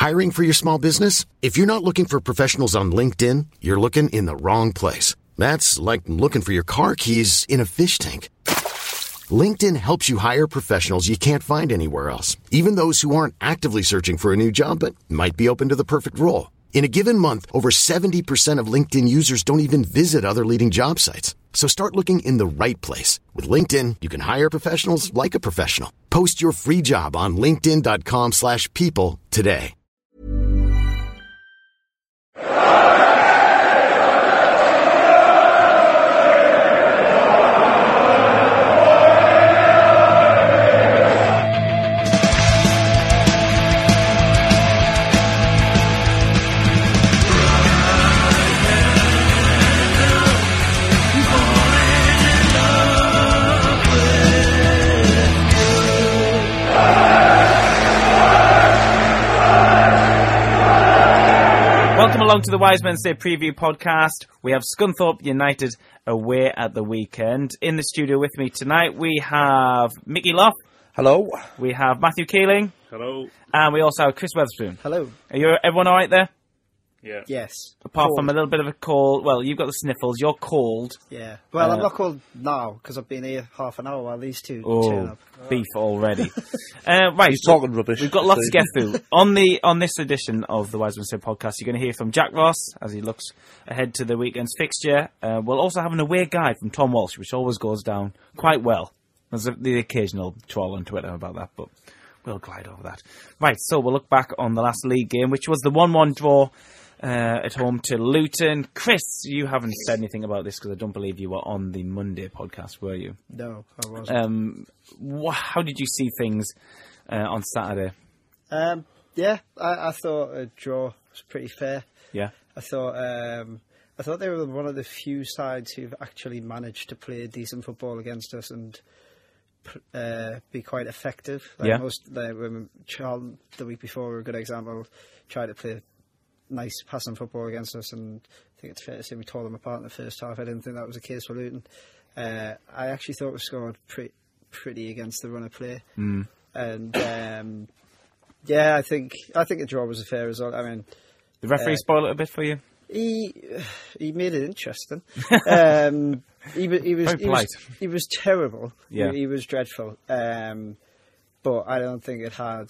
Hiring for your small business? If you're not looking for professionals on LinkedIn, you're looking in the wrong place. That's like looking for your car keys in a fish tank. LinkedIn helps you hire professionals you can't find anywhere else, even those who aren't actively searching for a new job but might be open to the perfect role. In a given month, over 70% of LinkedIn users don't even visit other leading job sites. So start looking in the right place. With LinkedIn, you can hire professionals like a professional. Post your free job on linkedin.com/people today. Welcome along to the Wise Men Say Preview podcast. We have Scunthorpe United away at the weekend. In the studio with me tonight, we have Mickey Lough. Hello. We have Matthew Keeling. Hello. And we also have Chris Weatherspoon. Hello. Are everyone all right there? Yeah. Yes. Apart from a little bit of a cold. Well, you've got the sniffles. You're cold. Yeah. Well, I'm not cold now because I've been here half an hour while these two turn up. Beef already. Right. He's talking rubbish. We've got lots to get through. On this edition of the Wise Men Say podcast, you're going to hear from Jack Ross as he looks ahead to the weekend's fixture. We'll also have an away guide from Tom Walsh, which always goes down quite well. There's the occasional troll on Twitter about that, but we'll glide over that. Right, so we'll look back on the last league game, which was the 1-1 draw at home to Luton. Chris, you haven't said anything about this because I don't believe you were on the Monday podcast, were you? No, I wasn't. How did you see things on Saturday? Yeah, I thought a draw was pretty fair. Yeah. I thought they were one of the few sides who've actually managed to play decent football against us and be quite effective. Charlton the week before were a good example. Tried to play nice passing football against us, and I think it's fair to say we tore them apart in the first half. I didn't think that was the case for Luton. I actually thought we scored pretty against the run of play, and I think the draw was a fair result. I mean, the referee spoiled it a bit for you. He made it interesting. He was terrible. Yeah. He was dreadful. But I don't think it had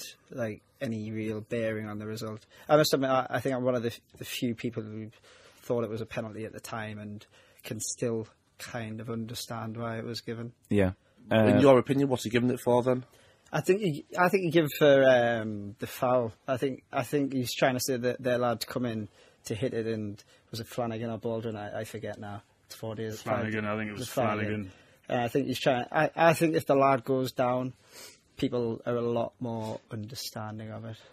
any real bearing on the result. I must admit, I think I'm one of the few people who thought it was a penalty at the time and can still kind of understand why it was given. Yeah. In your opinion, what's he giving it for then? I think he gave for the foul. I think he's trying to say that their lad come in to hit it, and was it Flanagan or Baldwin? I forget now. It's 4 days. Flanagan, I think it was Flanagan. I think he's trying. I think if the lad goes down, people are a lot more understanding of it.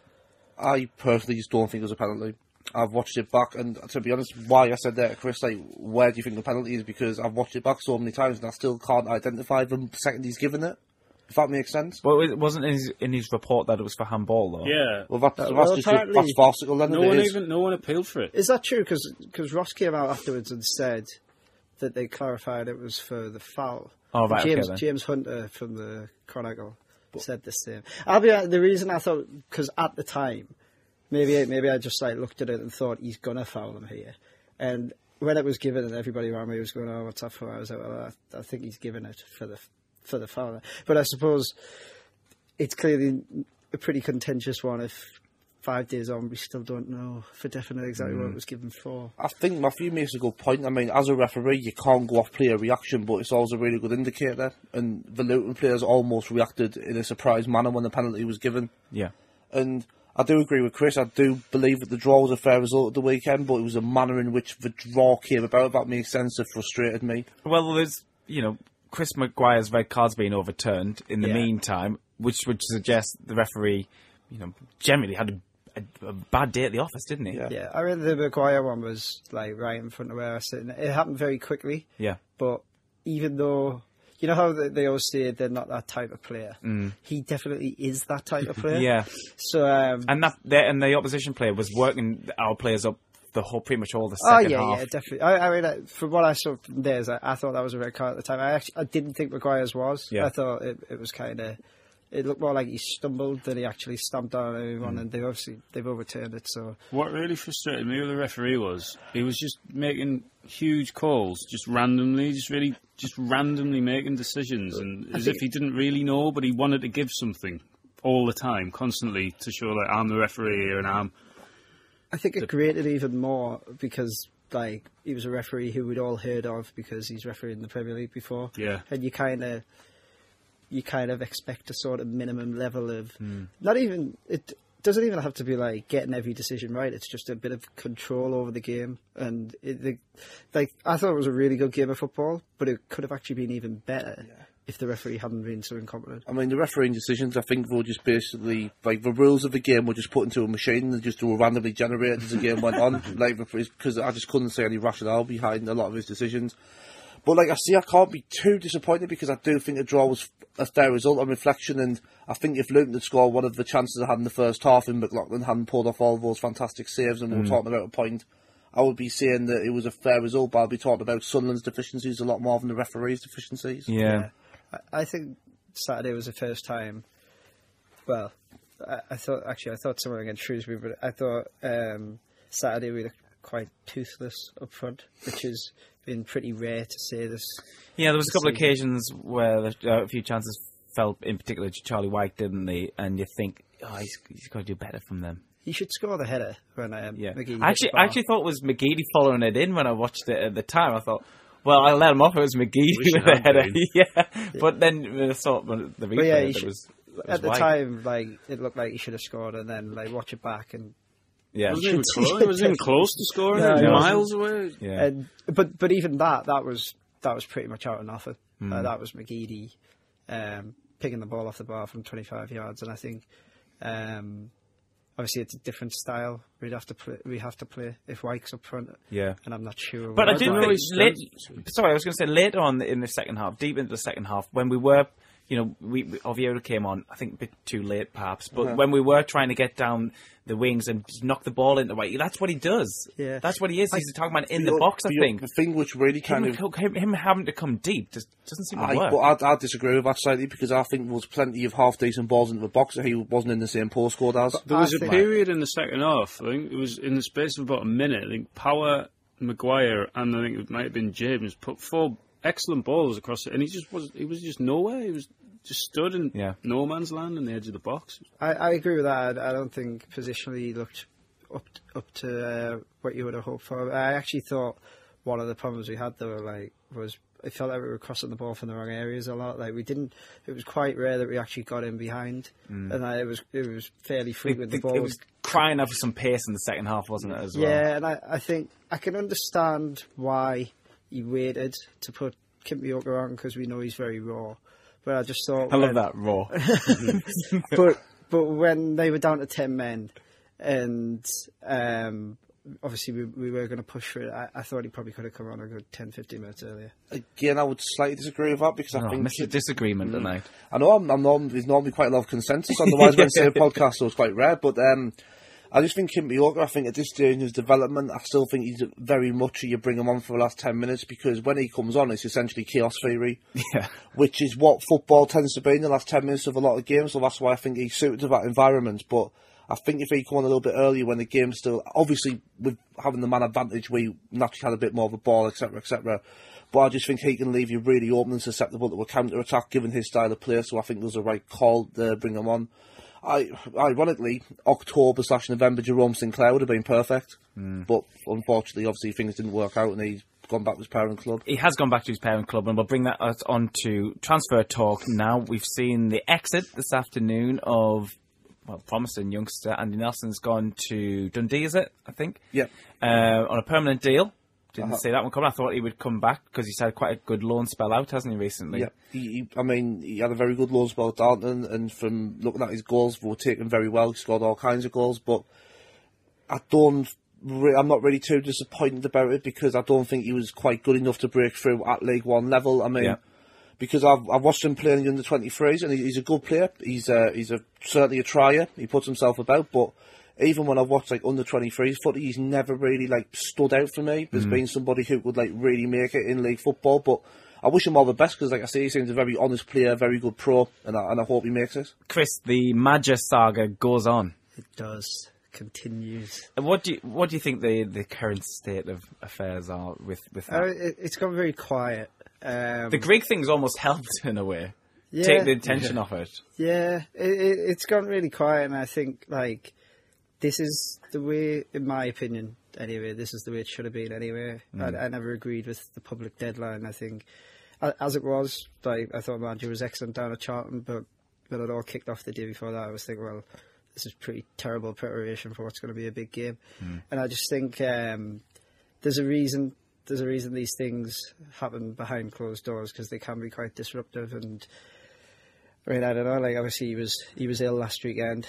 I personally just don't think it was a penalty. I've watched it back, and to be honest, why I said that to Chris, where do you think the penalty is? Because I've watched it back so many times, and I still can't identify the second he's given it. If that makes sense. Well, it wasn't in his report that it was for handball, though. Yeah. Well, that's farcical then. No one appealed for it. Is that true? Because Ross came out afterwards and said that they clarified it was for the foul. Oh, right. James Hunter from the Chronicle said the same. The reason I thought, because at the time, maybe I just looked at it and thought he's gonna foul him here, and when it was given and everybody around me was going, "Oh, what's that for?" I was like, "Well, I think he's given it for the foul." But I suppose it's clearly a pretty contentious one. If 5 days on, we still don't know for definite exactly what it was given for. I think Matthew makes a good point. I mean, as a referee, you can't go off player reaction, but it's always a really good indicator. And the Luton players almost reacted in a surprised manner when the penalty was given. Yeah. And I do agree with Chris. I do believe that the draw was a fair result at the weekend, but it was a manner in which the draw came about. If that makes sense, it frustrated me. Well, there's, Chris Maguire's red card's been overturned in the meantime, which would suggest the referee, generally had a bad day at the office, didn't he? Yeah. I mean, the Maguire one was right in front of where I was sitting. It happened very quickly. Yeah. But even though, you know how they always say they're not that type of player, he definitely is that type of player. Yeah. So and the opposition player was working our players up pretty much all the second half. Yeah, definitely. I mean, from what I saw from theirs, I thought that was a red card at the time. I didn't think Maguire's was. Yeah. I thought it was kind of it looked more like he stumbled than he actually stamped on everyone, and they've overturned it. So what really frustrated me with the referee was he was just making huge calls, just randomly making decisions, and as if he didn't really know, but he wanted to give something all the time, constantly, to show that I'm the referee here and I think it grated even more because, like, he was a referee who we'd all heard of because he's refereed in the Premier League before. Yeah. And you kind of expect a sort of minimum level of not even it doesn't even have to be like getting every decision right. It's just a bit of control over the game, and I thought it was a really good game of football, but it could have actually been even better if the referee hadn't been so incompetent. I mean, the refereeing decisions, I think, were just basically, like, the rules of the game were just put into a machine and just were randomly generated as the game went on. Like, because I just couldn't see any rationale behind a lot of his decisions. But, like I see, I can't be too disappointed because I do think the draw was a fair result on reflection, and I think if Luton had scored one of the chances I had in the first half and McLaughlin hadn't pulled off all those fantastic saves and we were talking about a point, I would be saying that it was a fair result, but I'll be talking about Sunderland's deficiencies a lot more than the referee's deficiencies. Yeah. I think Saturday was the first time. Well, I thought someone against Shrewsbury, but I thought Saturday we looked quite toothless up front, which has been pretty rare to say this. Yeah, there was a couple of occasions where a few chances fell, in particular to Charlie White, didn't they? And you think, he's got to do better from them. He should score the header when McGee. I actually thought it was McGeady following it in when I watched it at the time. I thought, well, I let him off. It was McGeady with the header. Yeah, but then I saw the replay. It was at the White. time, like, it looked like he should have scored, and then like watch it back and. Yeah, it wasn't even close to scoring. No, miles away. Yeah, but even that was pretty much out of nothing. That was McGeady picking the ball off the bar from 25 yards, and I think obviously it's a different style. We have to play if Wyke's up front. Yeah, and I'm not sure. But I did think sorry, I was going to say later on in the second half, deep into the second half, when we were. Oviedo came on, I think a bit too late perhaps, but when we were trying to get down the wings and just knock the ball into White, that's what he does. Yeah. That's what he is. He's talking about in the box, I think. The thing which really kind of... Him having to come deep just doesn't seem to work. But I disagree with that slightly because I think there was plenty of half-decent balls into the box that he wasn't in the same postcode as. There was a period in the second half, I think it was in the space of about a minute, I think Power, Maguire, and I think it might have been James, put 4 excellent balls across it, and he was just nowhere. He was just stood in no man's land on the edge of the box. I agree with that. I don't think positionally he looked up to what you would have hoped for. I actually thought one of the problems we had though, was it felt like we were crossing the ball from the wrong areas a lot. Like we didn't. It was quite rare that we actually got in behind, and it was fairly frequent. The ball was crying out for some pace in the second half, wasn't it? As well. Yeah, and I think I can understand why he waited to put Kimpioka on because we know he's very raw. But I just thought... I love that, raw. but when they were down to 10 men, and obviously we were going to push for it, I thought he probably could have come on a good 10-15 minutes earlier. Again, I would slightly disagree with that because I think... Mr. Disagreement tonight. I know there's normally quite a lot of consensus on the Wise Men Say podcast, so it's quite rare, but... I just think Kimpioka, I think at this stage in his development, I still think he's very much you bring him on for the last 10 minutes because when he comes on, it's essentially chaos theory, which is what football tends to be in the last 10 minutes of a lot of games, so that's why I think he's suited to that environment. But I think if he come on a little bit earlier when the game's still, obviously with having the man advantage, we naturally had a bit more of a ball, etc., etc. But I just think he can leave you really open and susceptible to a counter-attack given his style of play, so I think there's a right call to bring him on. Ironically, October/November, Jerome Sinclair would have been perfect. But unfortunately, obviously, things didn't work out and he's gone back to his parent club. He has gone back to his parent club, and we'll bring that on to transfer talk now. We've seen the exit this afternoon of promising youngster Andy Nelson's gone to Dundee, is it? I think? Yeah. On a permanent deal. Didn't see that one coming. I thought he would come back because he's had quite a good loan spell out, hasn't he, recently? Yeah, he had a very good loan spell at Darlington, and from looking at his goals, they were taken very well. He scored all kinds of goals, but I'm not really too disappointed about it because I don't think he was quite good enough to break through at League One level. I mean, because I've watched him play in the under-23s, and he's a good player. He's certainly a trier. He puts himself about, but even when I've watched under-23s footy, he's never really stood out for me. There's been somebody who could really make it in league football, but I wish him all the best because, like I say, he seems a very honest player, very good pro, and I hope he makes it. Chris, the Maja saga goes on. It does. Continues. What do you think the current state of affairs are with that? It's gone very quiet. The Grigg thing's almost helped in a way. Yeah, Take the attention off it. Yeah, it's gone really quiet, and I think like this is the way, in my opinion, anyway. This is the way it should have been anyway. I never agreed with the public deadline. I think, as it was, like I thought Maja was excellent down at Charlton, but when it all kicked off the day before that, I was thinking, well, this is pretty terrible preparation for what's going to be a big game. And I just think there's a reason these things happen behind closed doors, because they can be quite disruptive. And I mean, I don't know. Like, obviously, he was ill last weekend.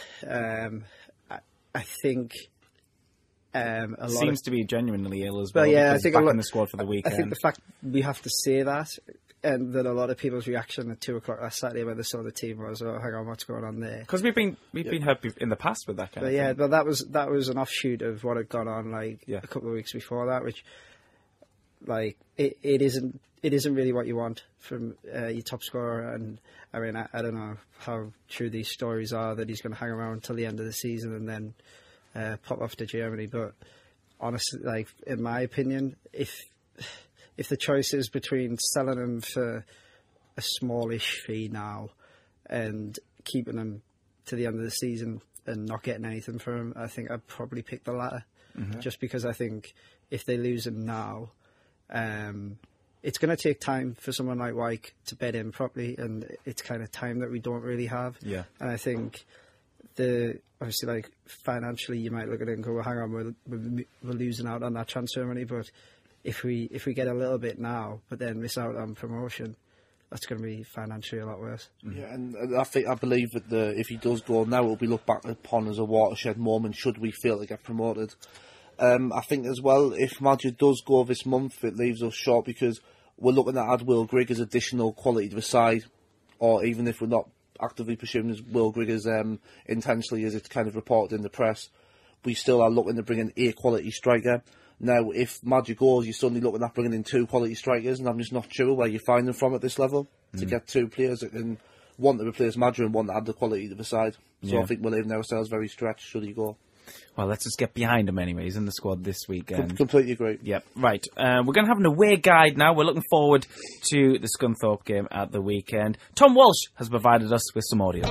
I think a lot seems to be genuinely ill as well. Yeah, I think back in the squad for the weekend. I think the fact we have to say that, and that a lot of people's reaction at 2:00 last Saturday when they saw the team was, "Oh, hang on, what's going on there?" Because we've been hurt in the past with that kind of thing. But that was an offshoot of what had gone on a couple of weeks before that, which like it isn't really what you want from your top scorer. And I mean, I don't know how true these stories are that he's going to hang around until the end of the season and then pop off to Germany. But honestly, like in my opinion, if the choice is between selling him for a smallish fee now and keeping him to the end of the season and not getting anything for him, I think I'd probably pick the latter. Just because I think if they lose him now, it's going to take time for someone like Wyke to bed in properly, and it's kind of time that we don't really have. Yeah. And I think obviously, like financially, you might look at it and go, well, hang on, we're losing out on that transfer money, but if we get a little bit now, but then miss out on promotion, that's going to be financially a lot worse. Yeah, and I believe that if he does go now, it will be looked back upon as a watershed moment should we fail to get promoted. I think as well, if Maja does go this month, it leaves us short because we're looking at add Will Grigg as additional quality to the side, or even if we're not actively pursuing as Will Grigg as intentionally as it's kind of reported in the press, we still are looking to bring in a quality striker. Now, if Maja goes, you're suddenly looking at bringing in two quality strikers, and I'm just not sure where you find them from at this level to get two players that can one to replace Maja and one to add the quality to the side. So I think we're leaving ourselves very stretched should he go. Well, let's just get behind him anyway. He's in the squad this weekend. Completely agree. Yep, right. We're going to have an away guide now. We're looking forward to the Scunthorpe game at the weekend. Tom Walsh has provided us with some audio.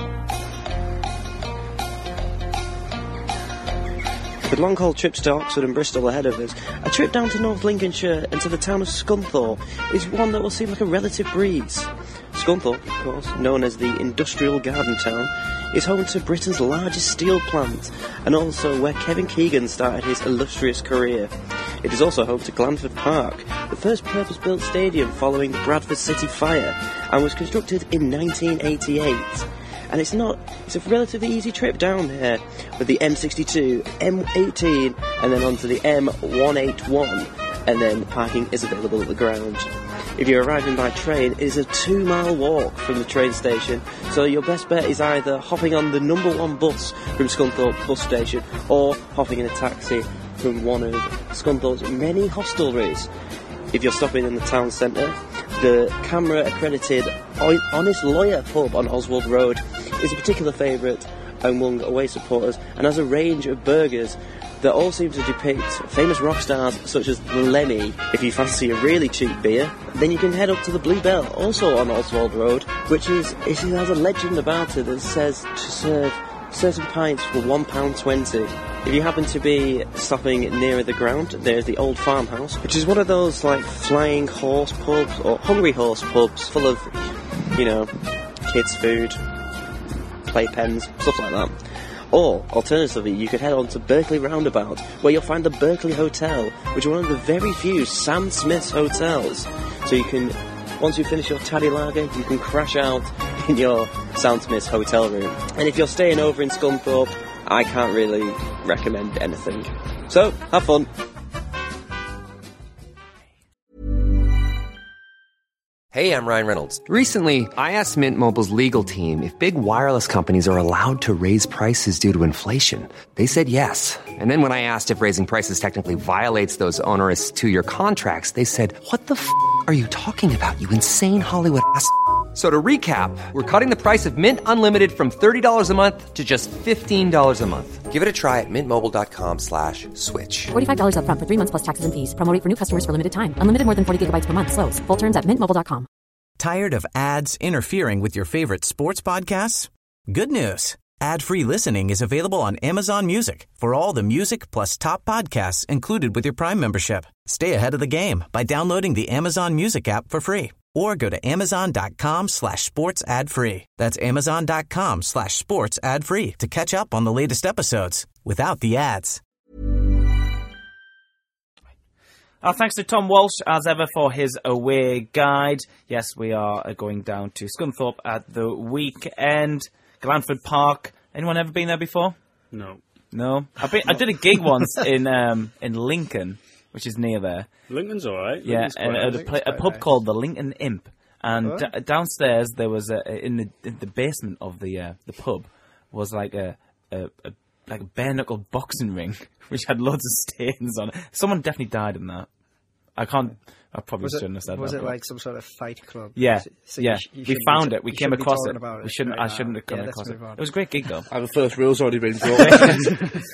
With long haul trips to Oxford and Bristol ahead of us, a trip down to North Lincolnshire and to the town of Scunthorpe is one that will seem like a relative breeze. Scunthorpe, of course, known as the industrial garden town, is home to Britain's largest steel plant and also where Kevin Keegan started his illustrious career. It is also home to Glanford Park, the first purpose-built stadium following the Bradford City fire, and was constructed in 1988. And it's a relatively easy trip down here with the M62, M18 and then onto the M181, and then parking is available at the ground. If you're arriving by train, it is a 2-mile walk from the train station, so your best bet is either hopping on the number 1 bus from Scunthorpe bus station or hopping in a taxi from one of Scunthorpe's many hostelries. If you're stopping in the town centre, the camera-accredited Honest Lawyer pub on Oswald Road is a particular favourite among away supporters and has a range of burgers that all seem to depict famous rock stars such as Lemmy. If you fancy a really cheap beer, then you can head up to the Blue Bell, also on Oswald Road, which has a legend about it that says to serve certain pints for £1.20. If you happen to be stopping nearer the ground, there's the Old Farmhouse, which is one of those like flying horse pubs or hungry horse pubs full of, kids' food, playpens, stuff like that. Or, alternatively, you could head on to Berkeley Roundabout, where you'll find the Berkeley Hotel, which is one of the very few Sam Smith's hotels. So you can, once you finish your taddy lager, you can crash out in your Sam Smith's hotel room. And if you're staying over in Scunthorpe, I can't really recommend anything. So, have fun. Hey, I'm Ryan Reynolds. Recently, I asked Mint Mobile's legal team if big wireless companies are allowed to raise prices due to inflation. They said yes. And then when I asked if raising prices technically violates those onerous two-year contracts, they said, "What the f*** are you talking about, you insane Hollywood ass?" So to recap, we're cutting the price of Mint Unlimited from $30 a month to just $15 a month. Give it a try at mintmobile.com/switch. $45 up front for 3 months plus taxes and fees. Promo rate for new customers for limited time. Unlimited more than 40 gigabytes per month. Slows full terms at mintmobile.com. Tired of ads interfering with your favorite sports podcasts? Good news. Ad-free listening is available on Amazon Music for all the music plus top podcasts included with your Prime membership. Stay ahead of the game by downloading the Amazon Music app for free or go to amazon.com/sports ad free. That's amazon.com/sports ad free to catch up on the latest episodes without the ads. Thanks to Tom Walsh, as ever, for his away guide. Yes, we are going down to Scunthorpe at the weekend. Glanford Park. Anyone ever been there before? No. No? I did a gig once in Lincoln, which is near there. Lincoln's all right. Yeah, and a pub called the Lincoln Imp. And downstairs there was in the basement of the pub was like a bare knuckle boxing ring, which had loads of stains on it. Someone definitely died in that. I probably shouldn't have said that. Was it like some sort of fight club? Yeah, So yeah. We found it. We came across it. About I shouldn't have come across it. It was a great gig, though. And the first rule's already been broken.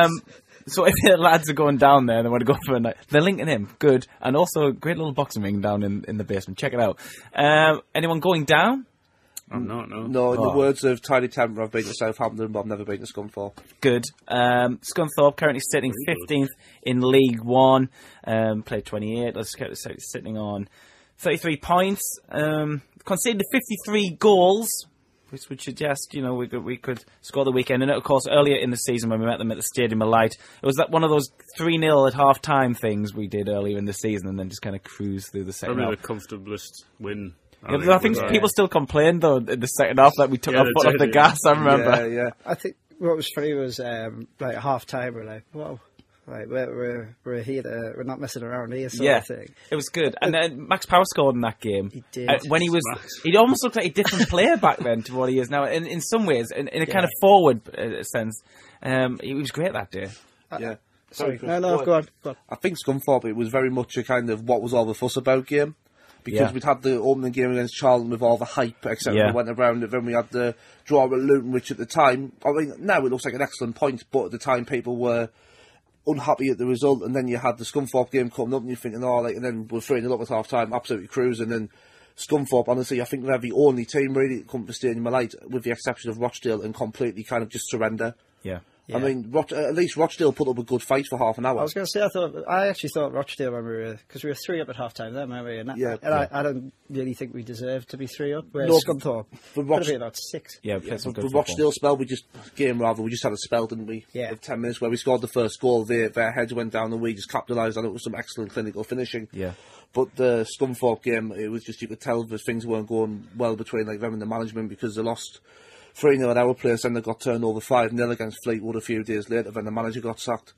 So if the lads are going down there and they want to go for a night, they're linking him. Good. And also a great little boxing ring down in the basement. Check it out. Anyone going down? I'm not, no. No, in the words of Tiny Temper, I've been to Southampton, but I've never been to Scunthorpe. Good. Scunthorpe currently sitting 15th in League One. Played 28. Let's get this sitting on 33 points. Conceded 53 goals, which would suggest, we could score the weekend. And of course, earlier in the season when we met them at the Stadium of Light, it was one of those 3-0 at half-time things we did earlier in the season and then just kind of cruise through the second half. Probably the comfortablest win. I think people still complained, though, in the second half that we took our foot off the gas, I remember. Yeah. I think what was funny was, like, half-time, we're like, whoa. Like, we're here, we're not messing around here, sort of thing. It was good. And then Max Power scored in that game. He did. When he almost looked like a different player back then to what he is now. In some ways, in a kind of forward sense, he was great that day. Yeah. Sorry, Chris, go on. I think Scunthorpe, it was very much a kind of what was all the fuss about game. Because we'd had the opening game against Charlton with all the hype, except we went around it. Then we had the draw at Luton, which at the time, I mean, now it looks like an excellent point, but at the time people were unhappy at the result. And then you had the Scunthorpe game coming up, and you're thinking, and then we're 3-0 up at half time, absolutely cruising. And Scunthorpe, honestly, I think they're the only team really that come to Stadium of Light, with the exception of Rochdale, and completely kind of just surrender. Yeah. I mean, at least Rochdale put up a good fight for half an hour. I was going to say, I actually thought Rochdale when because we were 3 up at half time then, weren't we? And I don't really think we deserved to be 3 up. Whereas Scunthorpe could have been about 6. Yeah, the Rochdale spell, we just had a spell, didn't we? Yeah. 10 minutes where we scored the first goal, their heads went down and we just capitalised on it with some excellent clinical finishing. Yeah. But the Scunthorpe game, it was just, you could tell that things weren't going well between them and the management, because they lost 3-0 at our place, and they got turned over 5-0 against Fleetwood a few days later, then the manager got sacked.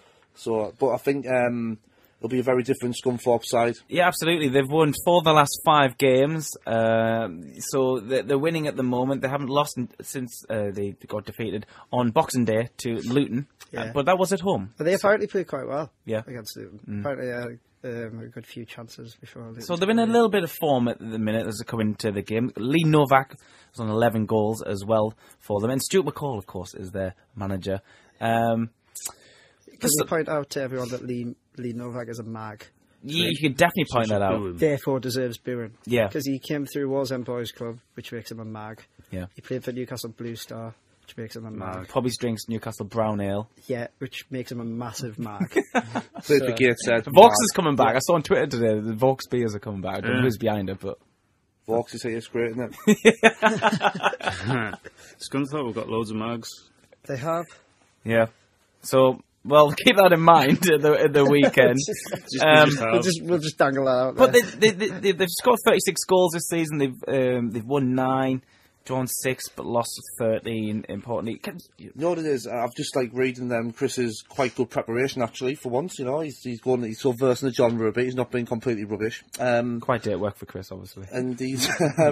So, but I think it'll be a very different Scunthorpe side. Yeah, absolutely. They've won 4 of the last 5 games, so they're winning at the moment. They haven't lost since they got defeated on Boxing Day to Luton, but that was at home. But they apparently played quite well against Luton. Apparently a good few chances before Luton. So they're in a little bit of form at the minute as they come into the game. Lee Novak was on 11 goals as well for them. And Stuart McCall, of course, is their manager. Can you point out to everyone that Lee Novak is a mag? Yeah, you could definitely point that out. Therefore deserves booing. Yeah. Because he came through Wallsend Boys Club, which makes him a mag. Yeah. He played for Newcastle Blue Star, which makes him a mag. Probably drinks Newcastle Brown Ale. Yeah, which makes him a massive mag. Played for Gateshead. Vaux is coming back. I saw on Twitter today the Vaux beers are coming back. I don't know who's behind it, but Vaux is here, it's great, isn't it? Scunthorpe have got loads of mags. They have. Yeah. So, well, keep that in mind at the weekend. We'll just dangle that out there. But they've scored 36 goals this season. They've won 9. drawn 6 but lost 13. Importantly, you know what it is? I've just reading them. Chris's quite good preparation actually for once. He's going. He's so versed in the genre a bit. He's not being completely rubbish. Quite day at work for Chris, obviously. And he's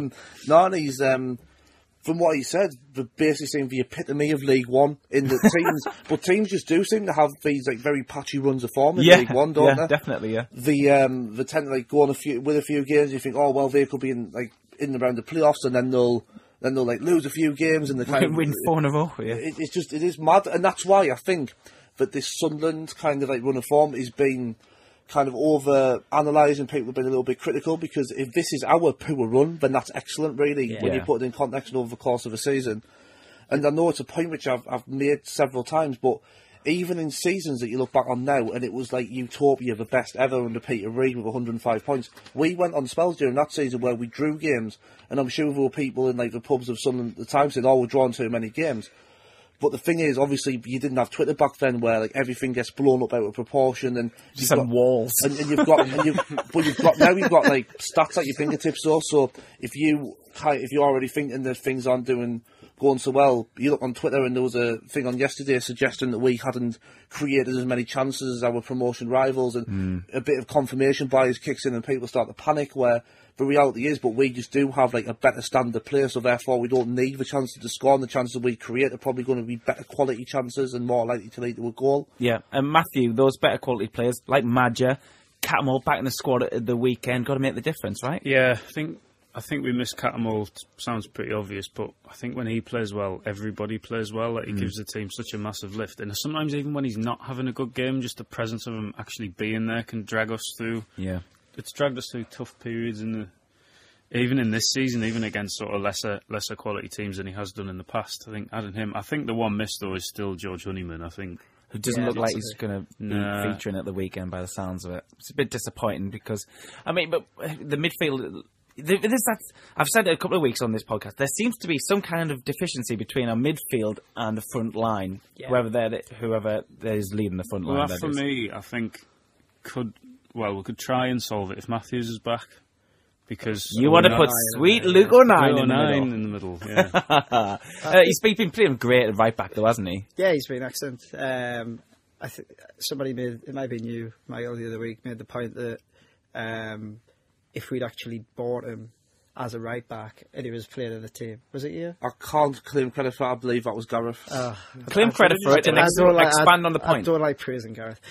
he's from what he said, basically saying the epitome of League One in the teams. But teams just do seem to have these very patchy runs of form in League One, don't they? Definitely, yeah. They tend to go on a few games. You think, oh well, they could be in around the playoffs, and then they'll lose a few games and they win 4 in a row. Yeah, it is mad, and that's why I think that this Sunderland kind of run of form is being kind of over-analysed and people have been a little bit critical, because if this is our poor run, then that's excellent, really, when you put it in context over the course of a season. And I know it's a point which I've made several times, but even in seasons that you look back on now, and it was utopia, the best ever under Peter Reid with 105 points, we went on spells during that season where we drew games, and I'm sure there were people in the pubs of Sunderland at the time saying, we're drawing too many games. But the thing is, obviously, you didn't have Twitter back then, where everything gets blown up out of proportion, and just some walls. And you've got, you've got stats at your fingertips. Also, if you're already thinking that things aren't going so well, you look on Twitter, and there was a thing on yesterday suggesting that we hadn't created as many chances as our promotion rivals, and a bit of confirmation bias kicks in, and people start to panic. Where the reality is, but we just do have a better standard play, so therefore we don't need the chances to score, and the chances we create are probably going to be better quality chances and more likely to lead to a goal. Yeah, and Matthew, those better quality players like Madja, Cattermole back in the squad at the weekend, got to make the difference, right? Yeah, I think we miss Cattermole. Sounds pretty obvious, but I think when he plays well, everybody plays well. He gives the team such a massive lift, and sometimes even when he's not having a good game, just the presence of him actually being there can drag us through. Yeah. It's dragged us through tough periods even in this season, even against sort of lesser quality teams than he has done in the past. I think adding him. I think the one miss though is still George Honeyman. I think who doesn't look like he's going to be featuring at the weekend by the sounds of it. It's a bit disappointing because but the midfield. I've said it a couple of weeks on this podcast. There seems to be some kind of deficiency between our midfield and the front line, whoever is leading the front line. Well, for me, I think we could try and solve it if Matthews is back. Because you want to put sweet Luke O'Nien in the middle. Yeah. He's been playing great at right back though, hasn't he? Yeah, he's been excellent. I think somebody it might have been you, Michael, the other week, made the point that if we'd actually bought him as a right back and he was player of the team, was it you? I can't claim credit for it. I believe that was Gareth. Claim credit for it and expand on the point. I don't like praising Gareth.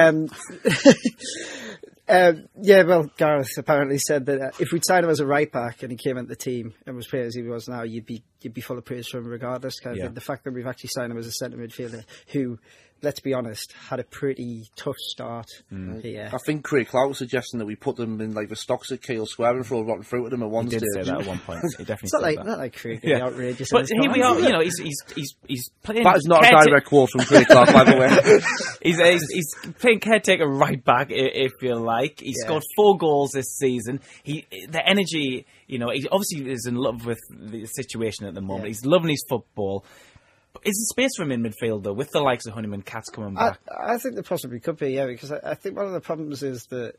Gareth apparently said that if we'd signed him as a right back and he came into the team and was playing as he was now, you'd be full of praise for him regardless. The fact that we've actually signed him as a centre midfielder who, let's be honest, had a pretty tough start here. I think Craig Clark was suggesting that we put them in the stocks at Keele Square and throw rotten fruit at them at one stage. He did say that at one point. He definitely said that. Not like Craig, outrageous. But here we are, he's playing... That is not a direct quote from Craig Clark, by the way. He's playing caretaker right back, if you like. He scored 4 goals this season. The energy, he obviously is in love with the situation at the moment. He's loving his football. Is there space for him in midfield, though, with the likes of Honeyman, Katz coming back? I think there possibly could be, because I think one of the problems is that,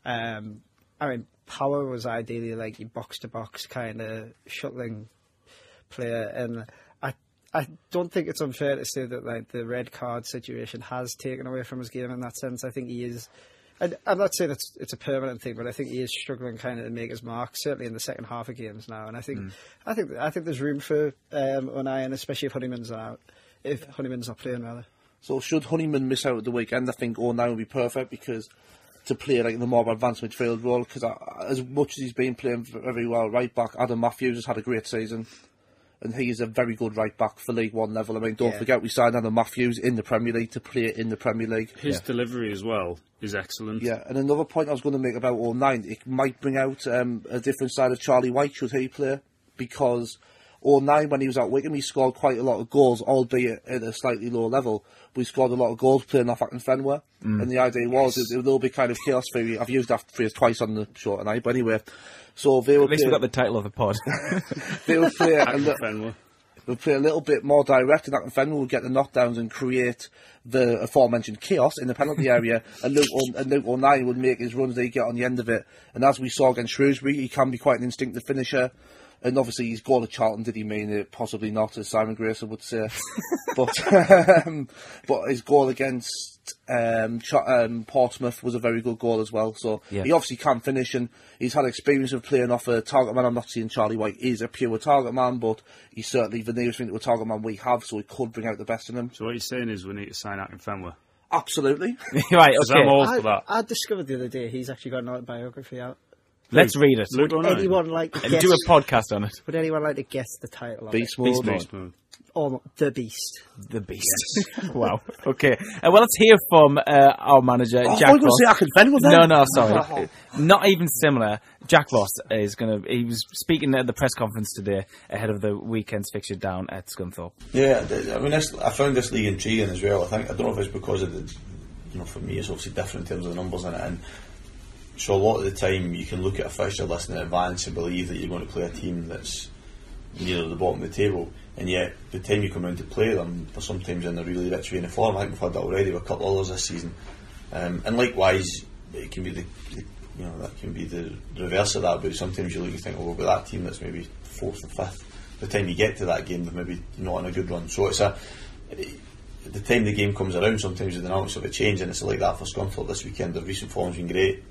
Power was ideally like your box-to-box kind of shuttling player, and I don't think it's unfair to say that the red card situation has taken away from his game in that sense. I think he is... I'm not saying it's a permanent thing, but I think he is struggling kind of to make his mark, certainly in the second half of games now. And I think there's room for O'Nien, especially if Honeyman's out. If Honeyman's not playing, rather. So should Honeyman miss out at the weekend, I think O'Nien would be perfect because to play the more advanced midfield role. Because as much as he's been playing very well right back, Adam Matthews has had a great season. And he is a very good right back for League One level. Don't forget we signed Adam Matthews in the Premier League to play in the Premier League. His delivery as well is excellent. Yeah, and another point I was going to make about O'Nien, it might bring out a different side of Charlie White should he play, because O'Nien, when he was at Wickham, he scored quite a lot of goals, albeit at a slightly lower level. But he scored a lot of goals playing off at Fenway. And the idea was it will be kind of chaos theory. I've used that phrase twice on the show tonight, but anyway. So they will at least we got the title of the pod. They will play We'll play a little bit more direct, and that Fenway will get the knockdowns and create the aforementioned chaos in the penalty area, and Luke O'Nien would make his runs that he get on the end of it. And as we saw against Shrewsbury, he can be quite an instinctive finisher. And obviously his goal at Charlton, did he mean it? Possibly not, as Simon Grayson would say. but his goal against Portsmouth was a very good goal as well. So he obviously can finish, and he's had experience of playing off a target man. I'm not saying Charlie White is a pure target man, but he's certainly the nearest thing to a target man we have, so he could bring out the best in him. So what you're saying is we need to sign Akinfenwa? Absolutely. Right, okay. I'm all for that. I discovered the other day he's actually got an autobiography out. Let's read it. Would anyone like to and guess? do a podcast on it. Would anyone like to guess the title of Beast it? Mode. Beast Mode. Or The Beast. The Beast. Wow. Okay. Well, let's hear from our manager, Jack I was Ross. going to say Akinfenwa then. No, sorry. Not even similar. Jack Ross is going to... He was speaking at the press conference today ahead of the weekend's fixture down at Scunthorpe. Yeah, I mean, I found this league intriguing as well. I don't know if it's because of the... for me, it's obviously different in terms of the numbers in it. And so a lot of the time you can look at a fixture list in advance and believe that you're going to play a team that's near the bottom of the table, and yet the time you come in to play them, they're sometimes in a really rich vein of form. I think we've had that already with a couple of others this season, and likewise it can be that can be the reverse of that. But sometimes you look and think, well, we've got that team that's maybe 4th and 5th. By the time you get to that game, they're maybe not on a good run. So it's the time the game comes around, sometimes the dynamics of it change, and it's like that for Scunthorpe this weekend. The recent form's been great.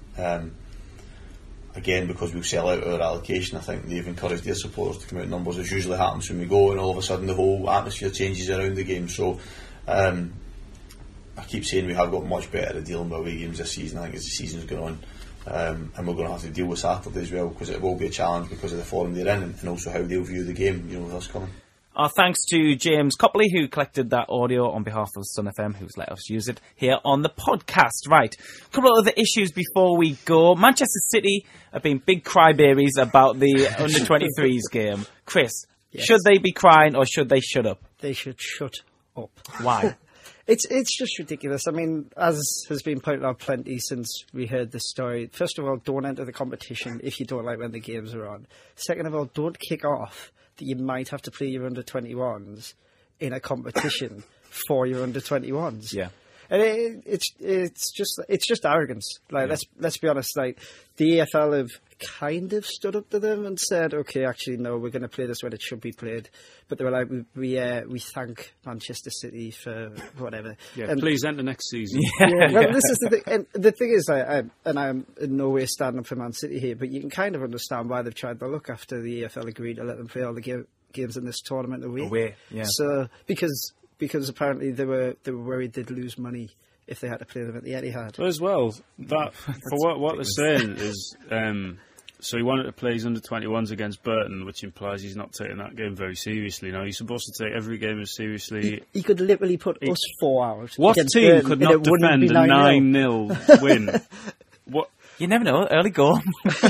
Again, because we'll sell out our allocation, I think they've encouraged their supporters to come out in numbers, as usually happens when we go, and all of a sudden the whole atmosphere changes around the game. So I keep saying we have got much better at dealing with away games this season, I think, as the season's going on. And we're going to have to deal with Saturday as well, because it will be a challenge because of the form they're in, and also how they'll view the game, with us coming. Our thanks to James Copley, who collected that audio on behalf of Sun FM, who's let us use it here on the podcast. Right, a couple of other issues before we go. Manchester City have been big crybabies about the under-23s game. Chris, should they be crying or should they shut up? They should shut up. Why? It's just ridiculous. I mean, as has been pointed out plenty since we heard this story, first of all, don't enter the competition if you don't like when the games are on. Second of all, don't kick off that you might have to play your under-21s in a competition for your under-21s. Yeah. And it's just arrogance. Like, let's be honest. Like, the EFL have kind of stood up to them and said, okay, actually, no, we're going to play this when it should be played. But they were like, we thank Manchester City for whatever. Yeah, and please enter next season. Well, this is the thing. And the thing is, I'm in no way standing for Man City here, but you can kind of understand why they've tried their luck after the EFL agreed to let them play all the games in this tournament away. Yeah. So because apparently they were worried they'd lose money if they had to play them at the Etihad. But as well, that for what they're saying is, so he wanted to play his under-21s against Burton, which implies he's not taking that game very seriously. Now, he's supposed to take every game as seriously. He could literally put us 4 out. What team Burton, could not defend a 9-0 win? What? You never know. Early goal.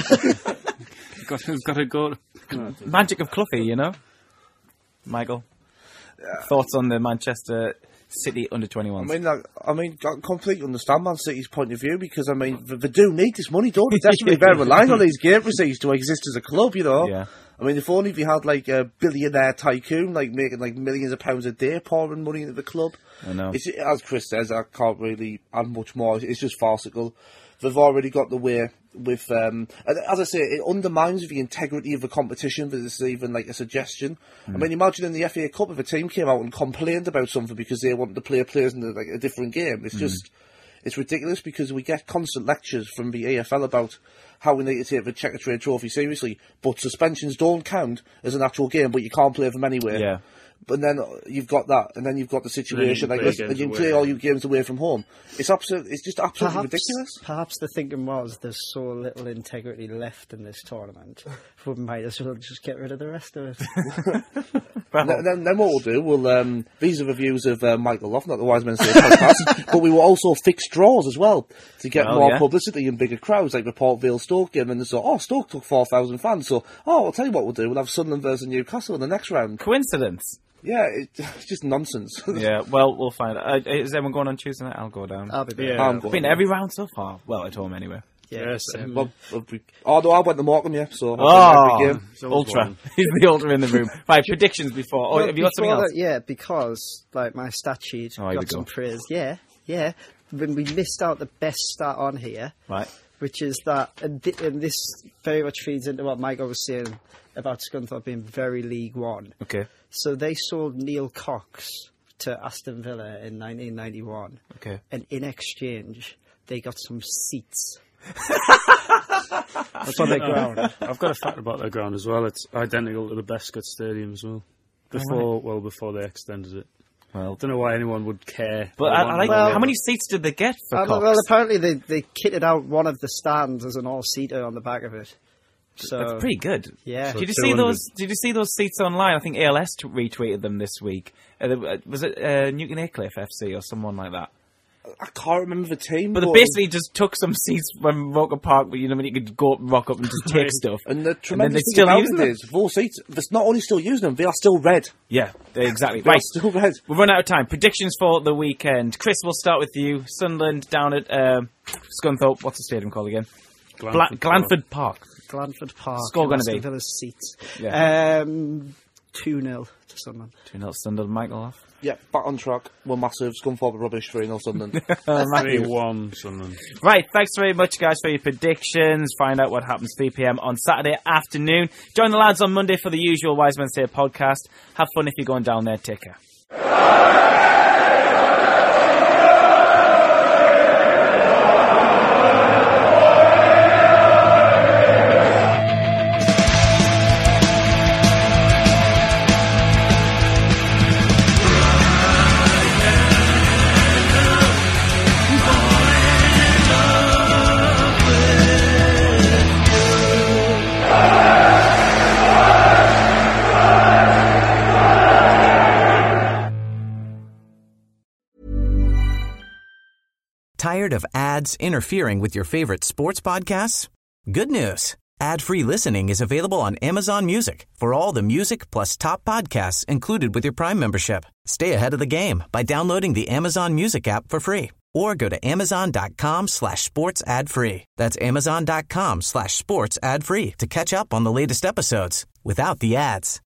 got to go. Magic of Cloughie, Michael, thoughts on the Manchester City under-21s? I completely understand Man City's point of view, because, they do need this money, don't they? Desperately, they're relying on these game receipts to exist as a club, Yeah. If only we had, a billionaire tycoon, making, millions of pounds a day pouring money into the club. I know. As Chris says, I can't really add much more. It's just farcical. They've already got the way with, as I say, it undermines the integrity of the competition. That it's even a suggestion. Imagine in the FA Cup if a team came out and complained about something because they wanted to play players in a different game. It's just, it's ridiculous, because we get constant lectures from the AFL about how we need to take the Checker Trade Trophy seriously, but suspensions don't count as an actual game, but you can't play them anyway. Yeah. But then you've got that, and then you've got the situation and you can play all your games away from home. It's just absolutely ridiculous. Perhaps the thinking was there's so little integrity left in this tournament, we might as well just get rid of the rest of it. Then what we'll do, these are the views of Michael Loft, not the Wise Men Say podcast, but we will also fix draws as well to get more publicity and bigger crowds, like the Port Vale Stoke game. And so, Stoke took 4,000 fans, so I'll tell you what we'll do. We'll have Sunderland versus Newcastle in the next round. Coincidence? Yeah, it's just nonsense. Yeah, well, we'll find out. Is everyone going on Tuesday night? I'll go down. I'll be there. Yeah. I've been every round so far. Well, at home anyway. Yes. No, I went to Morecambe, so every game. Ultra. He's the ultra in the room. Right, predictions before. Well, have you got something else? Because my stat sheet here we got some praise. Yeah. When we missed out the best stat on here. Right. which is that, and this very much feeds into what Michael was saying about Scunthorpe being very League One. Okay. So they sold Neil Cox to Aston Villa in 1991. Okay. And in exchange, they got some seats. That's on their ground. I've got a fact about their ground as well. It's identical to the Bescott Stadium as well. Before they extended it. Well, I don't know why anyone would care. But how many seats did they get for Cox? Well, apparently they kitted out one of the stands as an all-seater on the back of it. So that's pretty good. Yeah. Did you see those? Did you see those seats online? I think ALS retweeted them this week. Was it Newton Aycliffe FC or someone like that? I can't remember the team. But they basically just took some seats from Roker Park, but you know, when you could go rock up and just take stuff. And the tremendous thing about it is, those seats, they're not only still using them, they are still red. Yeah, exactly. They are still red. We've run out of time. Predictions for the weekend. Chris, we'll start with you. Sunderland down at Scunthorpe. What's the stadium called again? Glanford Park. Glanford Park. Score going to be? Villa's seats. Yeah. 2-0 to Sunderland. 2-0 Sunderland. Michael off. Yeah, back on track. We're massive. Scunthorpe are rubbish. 3-0 Sunderland. 3-1 Sunderland. Right, thanks very much, guys, for your predictions. Find out what happens 3 p.m. on Saturday afternoon. Join the lads on Monday for the usual Wise Men Say podcast. Have fun if you're going down there. Take care. Tired of ads interfering with your favorite sports podcasts? Good news. Ad-free listening is available on Amazon Music for all the music plus top podcasts included with your Prime membership. Stay ahead of the game by downloading the Amazon Music app for free or go to amazon.com/sports ad free. That's amazon.com/sports ad free to catch up on the latest episodes without the ads.